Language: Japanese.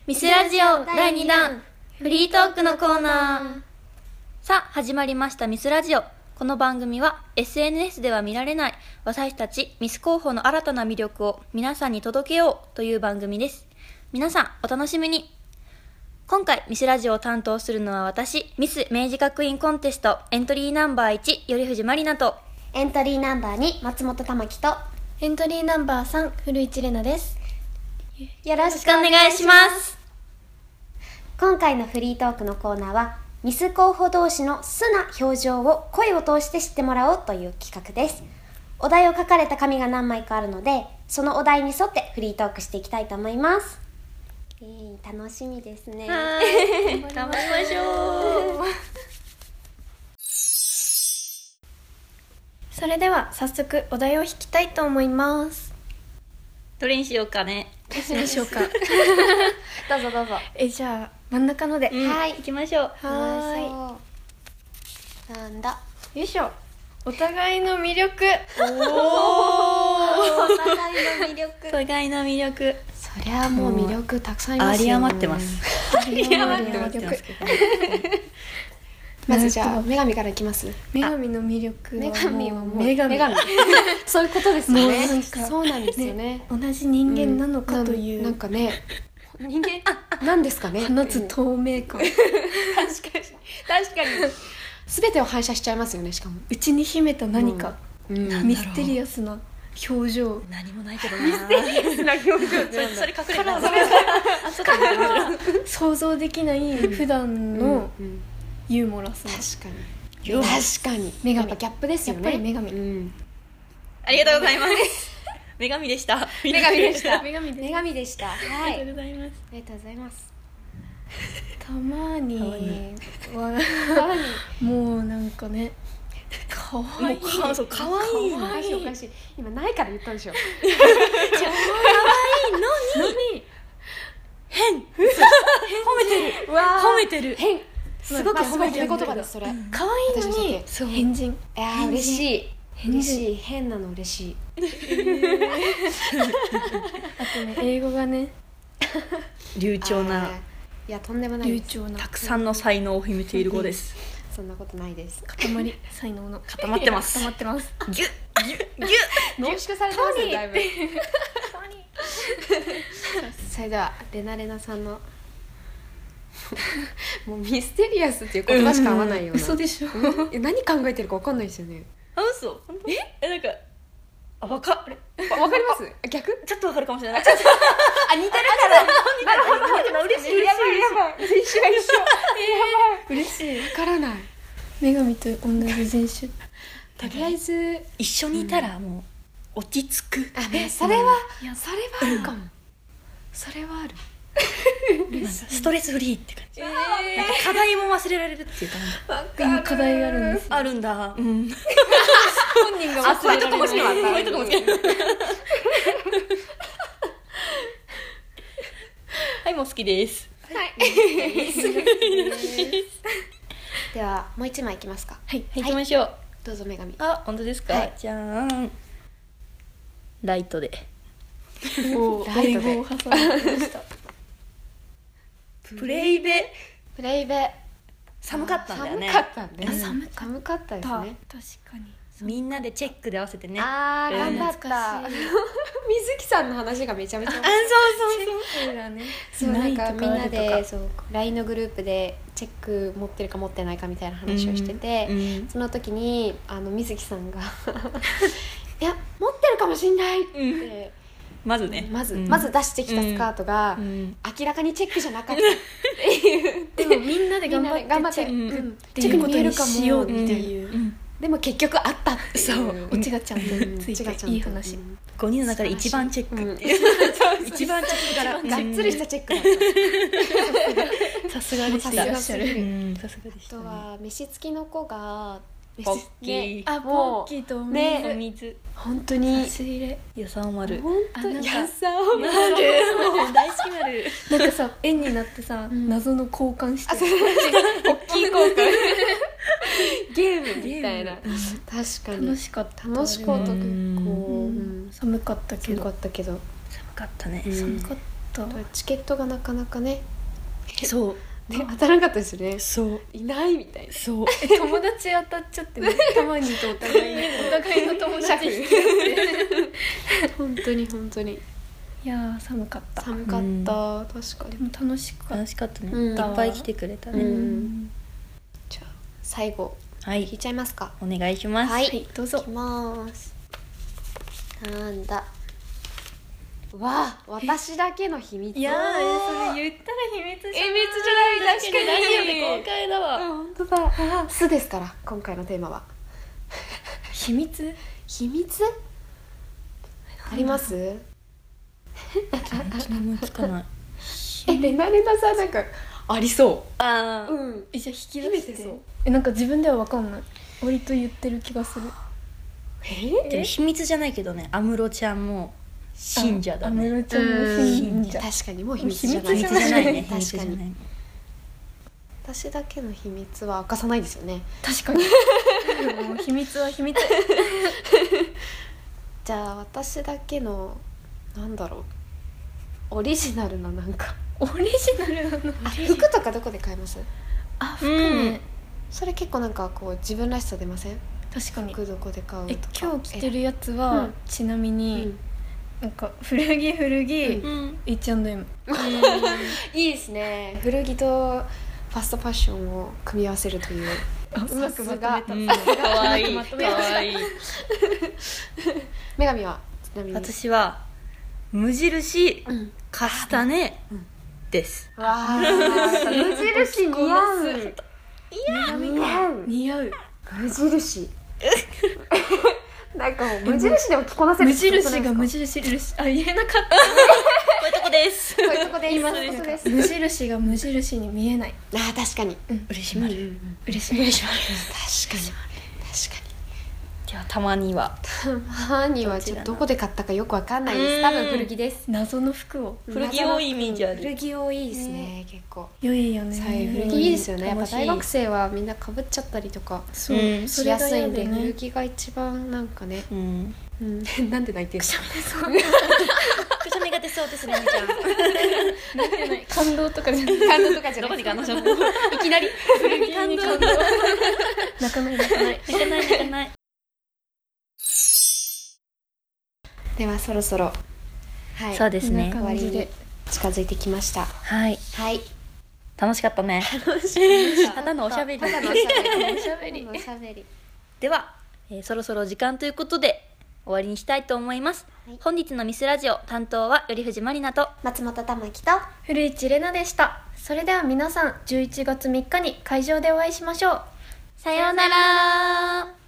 ミスラジオ第2弾フリートークのコーナー。さあ始まりましたミスラジオ。この番組は SNS では見られない私たちミス候補の新たな魅力を皆さんに届けようという番組です。皆さんお楽しみに。今回ミスラジオを担当するのは私、ミス明治学院コンテストエントリーナンバー1頼藤まりなと、 エントリーナンバー2松本玉樹と、 エントリーナンバー3古市玲奈です。 よろしくお願いします。今回のフリートークのコーナーはミス候補同士の素な表情を声を通して知ってもらおうという企画です。お題を書かれた紙が何枚かあるので、そのお題に沿ってフリートークしていきたいと思います。楽しみですね。 はい頑張りましょう。 それでは早速お題を引きたいと思います。 どれにしようかね。 どうしましょうか。 どうぞどうぞ。 じゃあ真ん中ので、 はい行きましょう。 はなんだ。 ーい。よいしょ。お互いの魅力。 お互いの魅力。 お互いの魅力。 そりゃもう魅力たくさんありますよ。 有り余ってます。 有り余ってます。 まずじゃあ女神からいきます。 女神の魅力は女神はもう女神。 そういうことですよね。 もうなんかそうなんですよね。 同じ人間なのかという、 なんかね、人間なんですかね。 放つ透明感。 確かに全てを反射しちゃいますよね。しかも内に秘めた何か、ミステリアスな表情。 何もないけどな。ミステリアスな表情。それ隠れた。 想像できない普段のユーモラスな。 確かに女神。 やっぱギャップですよね。 やっぱり女神。 ありがとうございます。女神でした。 女神でした。 女神で女神でした。はありがとい。 うございます。 ありがとうございます。 たまにはもうなんかね、かわいい。 そうかわいいの。 おかしいおかしい。今ないから言ったんでしょ。 可愛いのに変。褒めてる。褒めてる。 変。 すごく褒めてる言葉ですそれ。 可愛いのに変人。 いや嬉しい。嬉しい。変なの嬉しい。 あとね、英語がね、 流暢な、 いやとんでもないです。 流暢なたくさんの才能を秘めている子です。 そんなことないです。 塊才能の固まってます。 固まってます。 ギュッギュッギュッ。 濃縮されてますねだいぶ。それではレナレナさんのもうミステリアスっていう言葉しか合わないような。 嘘でしょ。 何考えてるか分かんないですよね。 あ、嘘。なんかわかります逆ちょっとわかるかもしれない。 あ、似てるからなるほど嬉しい。やばい一緒嬉しい。 わからない。 女神と同じ人種。 とりあえず一緒にいたらもう落ち着く。 それはあるかも。それはある。 ストレスフリーって感じ。なんか課題も忘れられるっていうか。 今課題があるんです。 あるんだ。 本人が忘れられる。そういうとこもしれない。そういうとこもしれない。 はい、もう好きです。 はい。ではもう一枚いきますか。 はい、行きましょう。 どうぞ女神。 あ、本当ですか。 はいじゃーん。ライトで。 英語を挟んでました。 プレイベ。 プレイベ。 寒かったんだよね。 寒かったね。 寒かったですね。 確かに。 みんなでチェックで合わせてね。 あー頑張っ懐た。 かしい水木さんの話がめちゃめちゃ。 そうそうだね。 そうなんかみんなないとでかそう LINE のグループでチェック持ってるか持ってないかみたいな話をしてて、その時に水木さんがいや持ってるかもしんないってまずね。 まず出してきたスカートが明らかにチェックじゃなかったっていう。 でもみんなで頑張ってチェックっていうことにしようっていう。 でも結局あったっていう。 そうオチがちゃんとついていい話。 5人の中で一番チェックっていう。一番チェックからがっつりしたチェックだった。 さすがでした。 さすがする。 さすがでしたね。 あとは飯付きの子がポッキー。 あ、ポッキーとおねお水。 本当に差し入れ。 予算丸。 本当になんかやさおまる。 大好き丸。 なんかさ、円になってさ、謎の交換して大きい交換ゲームみたいな。確かに楽しかった。 楽しかった。こう寒かったけど。 寒かったね。 寒かった。 チケットがなかなかねそう当たらなかったですね。 そういないみたいな。 そう友達当たっちゃってね、たまにとお互いの友達引き合って本当に本当にいやー寒かった。 寒かった、確かに。 でも楽しかった。 楽しかったね、 うんいっぱい来てくれたね、 じゃあ最後はい聞いちゃいますか。 お願いします。 はいどうぞいきます。なんだわあ、私だけの秘密。 いやーそれ言ったら秘密じゃん。 秘密じゃない、確かに。 ラジオで公開だわ。 本当だ。あ、巣ですから今回のテーマは秘密秘密あります？ 何もつかない。 レナさんなんかありそあう。うん。 じゃあ引き出して秘めてそう。 なんか自分では分かんない。割と言ってる気がする。 でも秘密じゃないけどね、安室ちゃんも信者だね。 安室ちゃんの信者。 確かにもう秘密じゃない。 秘密秘密じゃないね。秘確かに。 密じゃない。 私だけの秘密は明かさないですよね。 確かにもう秘密は秘密。 じゃあ私だけのなんだろう、オリジナルななんかオリジナルなの。 あ、服とかどこで買います？ あ、服ね、 それ結構なんかこう自分らしさ出ません？ 確かに。 服どこで買うとか。 今日着てるやつは、 うんちなみうに、 んなんか古着、 うん。 H&M。 いいですね。古着とファストファッションを組み合わせるという。 うまくまとめた。 うん、かわいい。かまとめましたわいい。 女神はちなみに。 私は無印うん。 カスタネです。 わあ、無印似合う。似合う。 似合う。 無印。なんかもう無印でも着こなせる。 無印が無印。あ、言えなかった。 こういうとこです。 こういうとこで言います。 今そうです。 無印が無印に見えない。 ああ、確かに。 嬉しまる。 嬉しい。 確かに。確かに。 じゃあたまにはハーニーはちょっとどこで買ったかよくわかんないです。多分古着です。 謎の服を。 古着多いイメージある。 古着多いですね、結構。 良いよね。 古着いいですよね。やっぱ楽しい大学生はみんな被っちゃったりとかそう、 うんしやすいんで、 それが嫌古着が一番なんかね。 うん。 なんで泣いてるんですか？ くしゃみが出そうですね、みちゃん。 ね。感動とかじゃない。 感動とかじゃどない。 こに感動しよう。 いきなり古着に感動。泣かない泣かない。 泣かない泣かない。 ではそろそろ、はい、 そうですねこんな終わりに感じで近づいてきました。 はい。 はい。 楽しかったね。ただのおしゃべり。 ただのおしゃべり。 おしゃべりただのおしゃべり。 では、そろそろ時間ということで終わりにしたいと思います。 はい本日のミスラジオ担当は頼藤まりなと。 松本玉樹と。 古市玲奈でした。それでは皆さん11月3日に会場でお会いしましょう。 さようなら。